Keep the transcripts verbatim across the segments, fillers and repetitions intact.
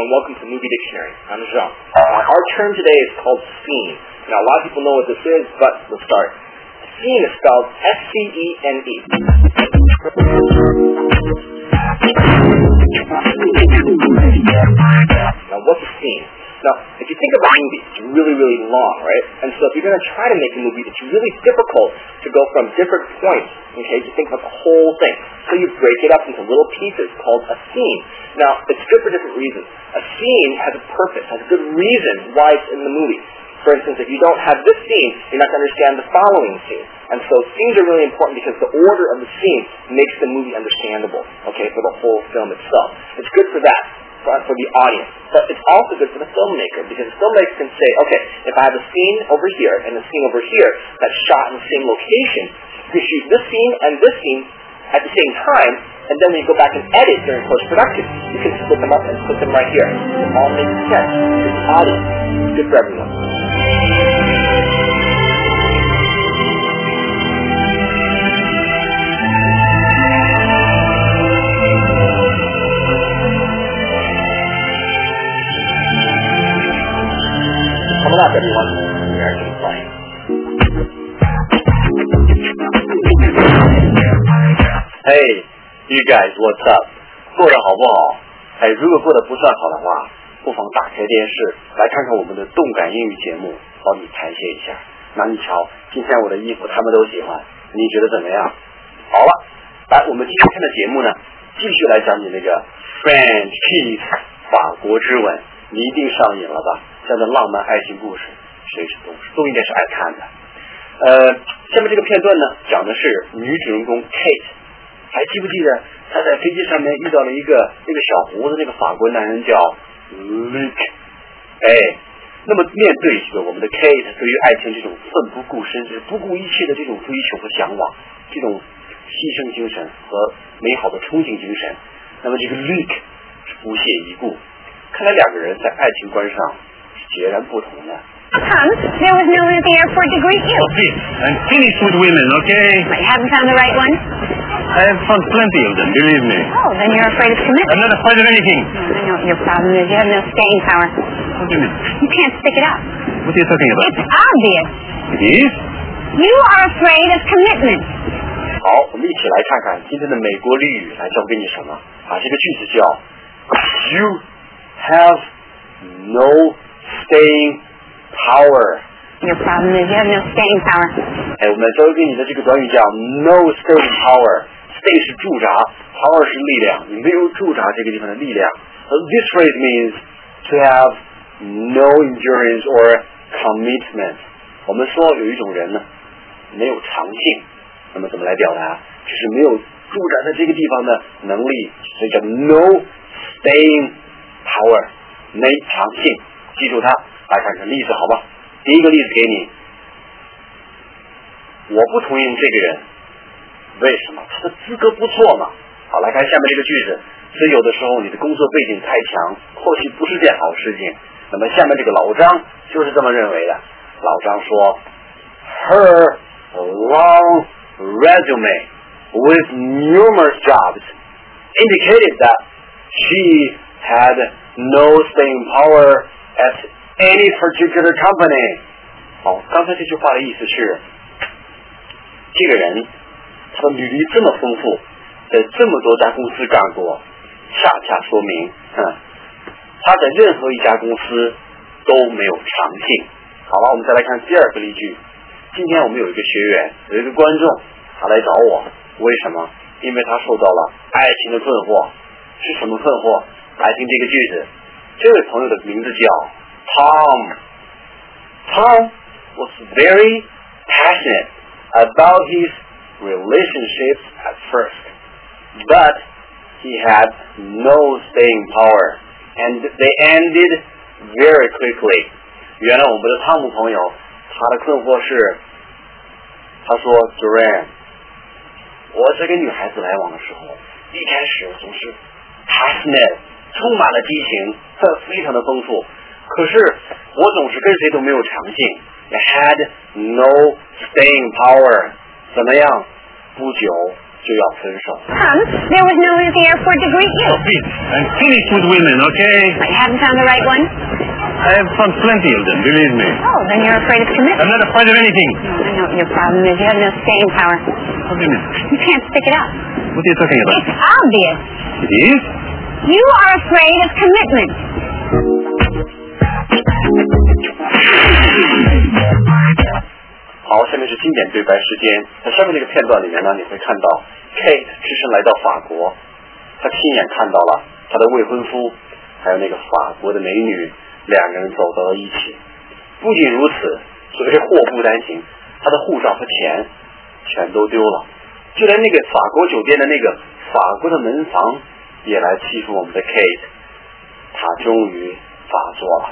and welcome to Movie Dictionary. I'm Jean. Uh, our term today is called scene. Now, a lot of people know what this is, but let's start. Scene is spelled S C E N E. Now, what's a scene? Now, if you think of a movie, it's really, really long, right? And so if you're going to try to make a movie, it's really difficult to go from different points, okay, to think about the whole thing. So you break it up into little pieces called a scene. Now, it's good for different reasons. A scene has a purpose, has a good reason why it's in the movie. For instance, if you don't have this scene, you're not going to understand the following scene. And so scenes are really important because the order of the scene makes the movie understandable, okay, for the whole film itself. It's good for that. For the audience, but it's also good for the filmmaker because the filmmaker can say, okay, if I have a scene over here and a scene over here that's shot in the same location, you shoot this scene and this scene at the same time, and then when you go back and edit during post-production, you can split them up and put them right here. It all makes sense for the audience. It's good for everyone. Coming up, everyone. American Flying. Hey, you guys, what's up? 过得好不好？哎，如果过得不算好的话，不妨打开电视来看看我们的动感英语节目，帮你排泄一下。那你瞧，今天我的衣服他们都喜欢，你觉得怎么样？好了，来，我们今天看的节目呢，继续来讲你那个 French Kiss 法国之吻，你一定上瘾了吧？这样的浪漫爱情故事，谁是都都应该是爱看的。呃，下面这个片段呢，讲的是女主人公 Kate， 还记不记得她在飞机上面遇到了一个那个小胡子那个法国男人叫 Luc， 哎，那么面对这个我们的 Kate 对于爱情这种奋不顾身、是不顾一切的这种追求和向往，这种牺牲精神和美好的憧憬精神，那么这个 Luc 是不屑一顾。看来两个人在爱情观上截然不同的。 Come, there was no one at the airport to greet you. Oh, please, I'm finished with women, okay? But you haven't found the right one? I have found plenty of them, believe me. Oh, then you're afraid of commitment. I'm not afraid of anything. Oh, I know what your problem is. You have no staying power. What do you mean? You can't stick it out. What are you talking about? It's obvious. It is? You are afraid of commitment. 好，我们一起来看看今天的美国俚语来教给你什么啊？这个句子叫 You have no staying power. Your problem is you have no staying power. 哎，我们教给你的这个短语叫 no staying power. Stay 是驻扎 ，power 是力量，你没有驻扎这个地方的力量。This phrase means to have no endurance or commitment. 我们说有一种人呢，没有长性，那么怎么来表达？就是没有驻扎在这个地方的能力，所以叫 no staying power， 没长性。记住它，来看看例子好吧？第一个例子给你，我不同意这个人，为什么？他的资格不错嘛。好，来看下面这个句子。所以有的时候你的工作背景太强，或许不是件好事情。那么下面这个老张就是这么认为的。老张说 ，Her long resume with numerous jobs indicated that she had no staying power at any particular company. 好，刚才这句话的意思是，这个人他的履历这么丰富，在这么多家公司干过，恰恰说明，嗯，他在任何一家公司都没有长性。好了，我们再来看第二个例句。今天我们有一个学员，有一个观众，他来找我，为什么？因为他受到了爱情的困惑。是什么困惑？来听这个句子。这位朋友的名字叫 Tom. Tom was very passionate about his relationships at first, but he had no staying power, and they ended very quickly. 原来我们的汤姆朋友，他的困惑是，他说 Duran， 我在跟女孩子来往的时候，一开始总是 passionate， 充满了激情，非常的丰富。可是我总是跟谁都没有长性 ，I had no staying power。怎么样？不久就要分手。 Tom, there was no one there for to greet you. Oh, please, I'm finished with women, okay? But you haven't found the right one? I have found plenty of them, believe me. Oh, then you're afraid of I'm commitment. not afraid of anything. I know what your problem is. You have no staying power. What do you mean? You can't stick it out. What are you talking about? It's obvious. It is? You are afraid of commitment. 好，下面是经典对白时间。在下面这个片段里面呢，你会看到 Kate 只身来到法国，她亲眼看到了她的未婚夫，还有那个法国的美女，两个人走到了一起。不仅如此，所谓祸不单行，她的护照和钱全都丢了，就连那个法国酒店的那个法国的门房也来欺负我们的 Kate， 她终于发作了。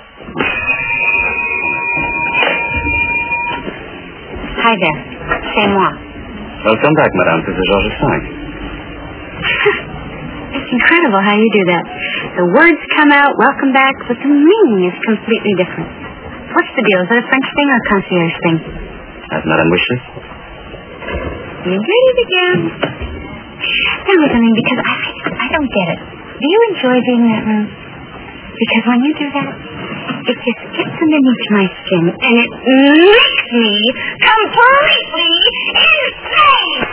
Hi there. C'est moi. Welcome back, madame. This is Georges Cinq. It's incredible how you do that. The words come out, welcome back, but the meaning is completely different. What's the deal? Is it a French thing or a concierge thing? As madame wishes. You did it again. Tell me something, because I, I don't get it. Do you enjoy being that rude? Because when you do that, it just gets underneath my skin, and it makes me completely insane!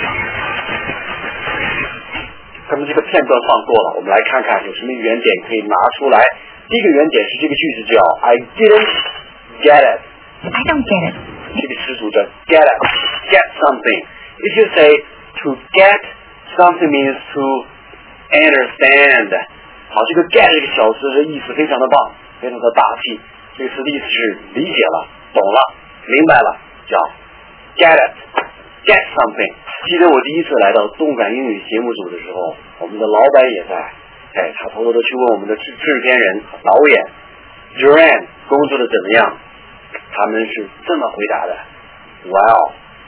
咱们这个片段放过了，我们来看看有什么原点可以拿出来。第一个原点是这个句子叫 I didn't get it. I don't get it. 这个词组叫 get it, get something. If you say to get something means to understand. 好，这个 get 这个小词的意思非常的棒，非常的大气。这个词的意思是理解了、懂了、明白了，叫 get it, get something。记得我第一次来到动感英语节目组的时候，我们的老板也在，哎，他偷偷的去问我们的制制片人、导演 Duran 工作的怎么样，他们是这么回答的 ：Well,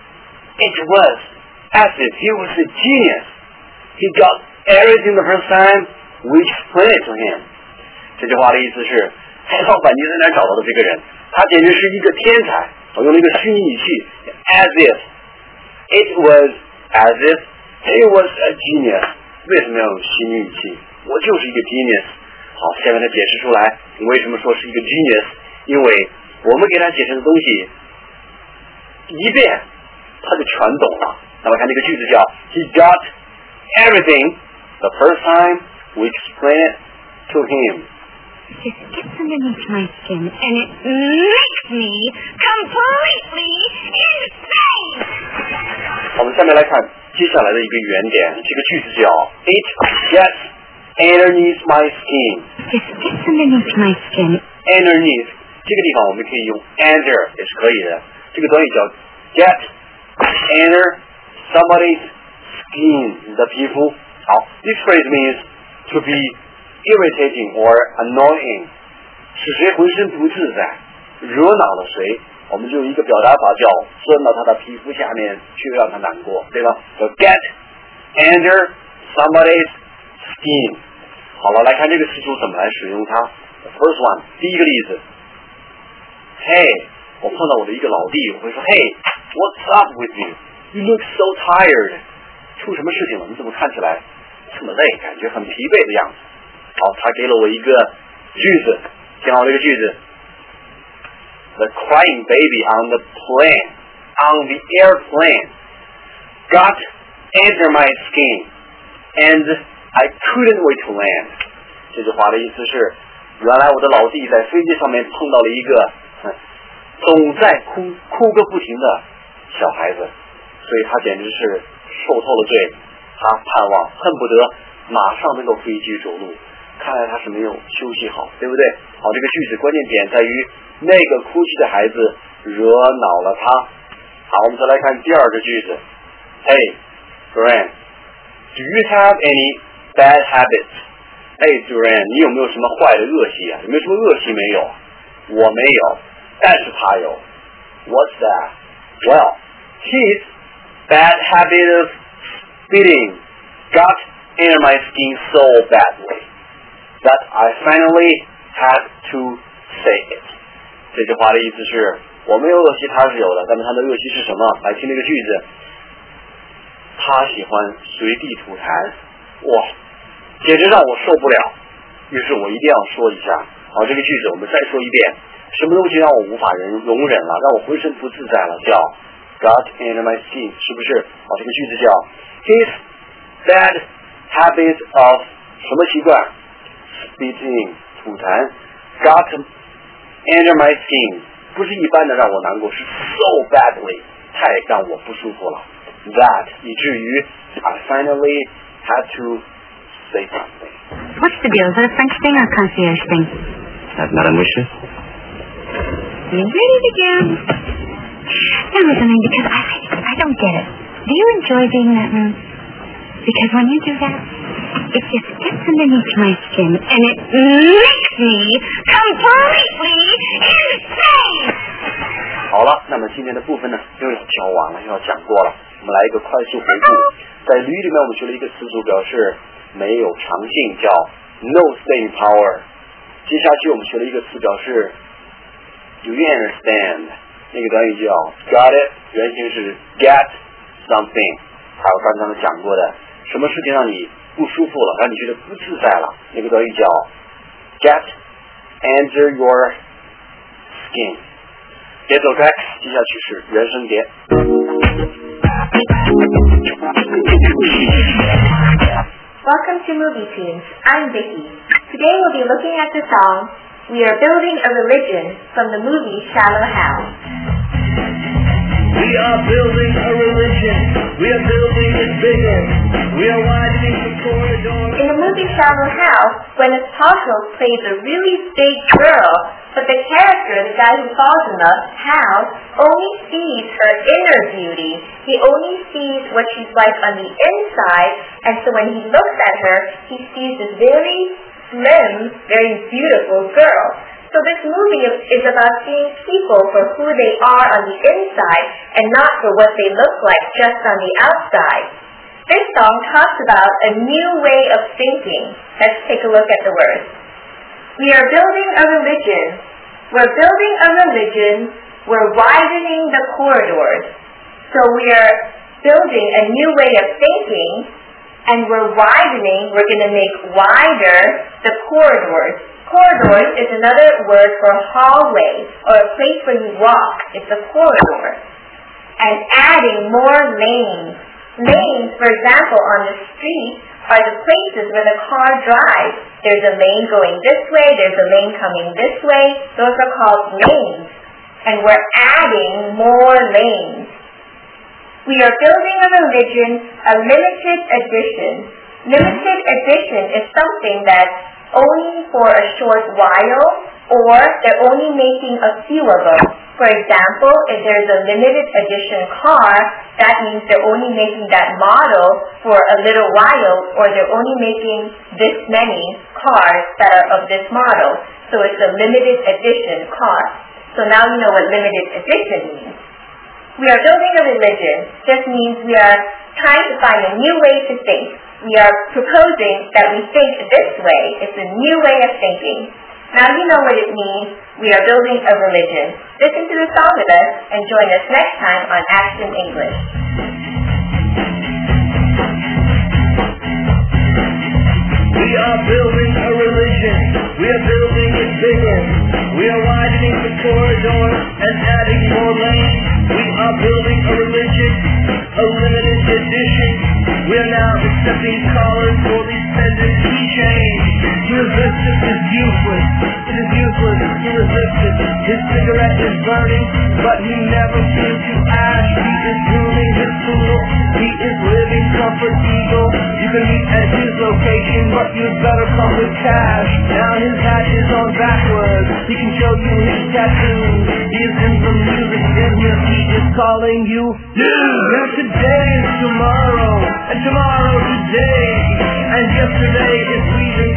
it was as if he was a genius. He got everything the first time.We explain it to him. 这句话的意思是，哎，老板你在哪找到的这个人？他简直是一个天才。我用了一个虚拟语气 ，as if it was as if he was a genius。为什么要用虚拟语气？我就是一个 genius。好，下面他解释出来，为什么说是一个 genius？ 因为我们给他解释的东西一遍，他就全懂了。那么看这个句子叫 He got everything the first time.We explain it to him. It just gets underneath my skin, and it makes me completely insane! 我们下面来看接下来的一个原点，这个句子叫 It gets underneath my skin. It just gets underneath my skin. Underneath 这个地方我们可以用 under 也是可以的，这个短语叫 get under somebody's skin 你的皮肤。好 ，this phrase means to be irritating or annoying， 使谁浑身不自在，惹恼了谁，我们就用一个表达法叫钻到他的皮肤下面去让他难过，对吧？叫 get under somebody's skin。好了，来看这个词组怎么来使用它。The first one， 第一个例子 ，Hey， 我碰到我的一个老弟，我会说 Hey，what's up with you？You look so tired。出什么事情了？你怎么看起来这么累，感觉很疲惫的样子。好，他给了我一个句子，听好这个句子 ：The crying baby on the plane, on the airplane, got under my skin, and I couldn't wait to land. 这句话的意思是，原来我的老弟在飞机上面碰到了一个、嗯、总在哭哭个不停的小孩子，所以他简直是受透了罪。他盼望恨不得马上能够飞机着陆，看来他是没有休息好，对不对？好，这个句子关键点在于那个哭泣的孩子惹恼了他。好，我们再来看第二个句子 Hey, Duran, do you have any bad habits? Hey, Duran, 你有没有什么坏的恶习啊？有没有什么恶习没有？我没有，但是他有。What's that? Well, his bad habit of spitting got under my skin so badly that I finally had to say it. 这句话的意思是，我没有恶习，他是有的，但是他的恶习是什么？来听这个句子他喜欢随地吐痰，哇，简直让我受不了。于是我一定要说一下，好，这个句子我们再说一遍。什么东西让我无法忍容忍了，让我浑身不自在了？叫 got under my skin， 是不是？好，这个句子叫 his bad habit of 什么习惯 ？spitting 吐痰 got under my skin， 不是一般的让我难过，是 so badly， 太让我不舒服了。That 以至于 I finally had to say something. What's the deal? Is that a French thing or a concierge thing? As Madame wishes. You read it again? Tell me something, because I, I don't get it. Do you enjoy being that rude? Because when you do that, it just gets underneath my skin and it makes me completely insane. 好了，那么今天的部分呢又要教完了，又要讲过了。我们来一个快速回顾。在驴里面我们学了一个词组，表示没有长性，叫 no staying power。接下去我们学了一个词，表示 do you understand， 那个短语叫 got it， 原型是 get something。还有刚刚讲过的，什么事情让你不舒服了，让你觉得不自在了，那个短语叫 get under your skin。别走开，接下去是原声碟。 Welcome to Movie Tunes. I'm Vicky. Today we'll be looking at the song We Are Building a Religion from the movie Shallow Hal. We are building a religion. We are building it bigger. We are widening the corridor. In the movie Shallow Hal, Gwyneth Paltrow plays a really big girl, but the character, the guy who falls in love, Hal, only sees her inner beauty. He only sees what she's like on the inside, and so when he looks at her, he sees this very slim, very beautiful girl. So this movie is about seeing people for who they are on the inside and not for what they look like just on the outside. This song talks about a new way of thinking. Let's take a look at the words. We are building a religion. We're building a religion. We're widening the corridors. So we are building a new way of thinking, and we're widening, we're going to make wider the corridors. Corridors is another word for hallway or a place where you walk. It's a corridor. And adding more lanes. Lanes, for example, on the street are the places where the car drives. There's a lane going this way, there's a lane coming this way. Those are called lanes. And we're adding more lanes. We are building a religion, a limited edition. Limited edition is something that's only for a short while, or they're only making a few of them. For example, if there's a limited edition car, that means they're only making that model for a little while, or they're only making this many cars that are of this model. So it's a limited edition car. So now you know what limited edition means. We are building a religion just means we are trying to find a new way to think. We are proposing that we think this way. It's a new way of thinking. Now you know what it means. We are building a religion. Listen to the song with us and join us next time on Action English. We are building a religion. We are building it bigger. We are widening the corridor and adding more lanes. We are building a religion, a limited edition. We are now accepting callers for these pendant keychains. Resistance is useless. It is useless to resist it. His cigarette is burning, but he never seems to ash. He is grooming his poodle. He is living comfort eagle. You can meet at his location, but you'd better come with cash. Now his hat is on backwards. He can show you his tattoos. He is in the music business. He is calling you dude. Now today is tomorrow, and tomorrow today, and yesterday is leaving